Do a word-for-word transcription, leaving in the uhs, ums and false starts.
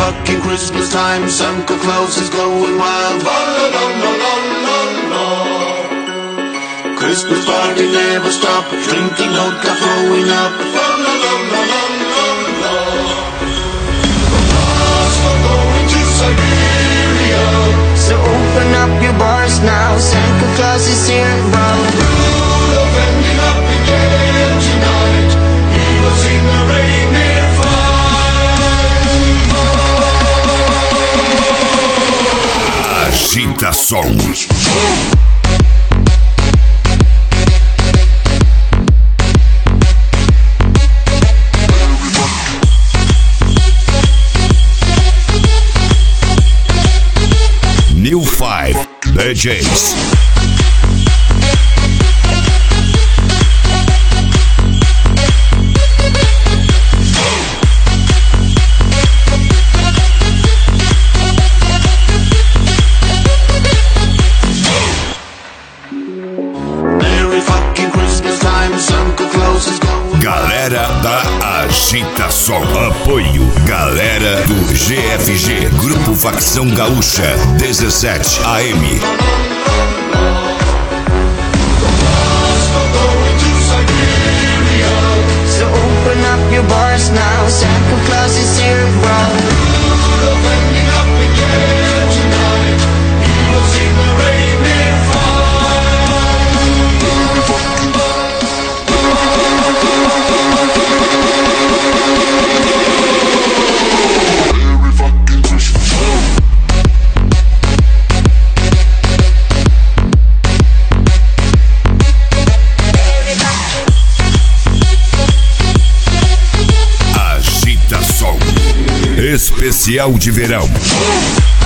fucking Christmas time, Santa Claus is going wild. La la la la la la. Christmas party never stop, drinking vodka, throwing up. La la la la la la la. We're going to Siberia, so open up your bars now, Santa Claus is here, bro. Rudolph ending up again tonight, he was in the reindeer fight. Agitação. New Five D Js. Merry fucking Christmas time, Santa Claus is going. Galera da Agitação. Apoio Galera do G F G, Grupo Facção Gaúcha, dezessete A M. So open up your bars now, Santa Claus is here, bro. Rudolph ending up again tonight, he was in the reindeer Agitação. Especial de verão.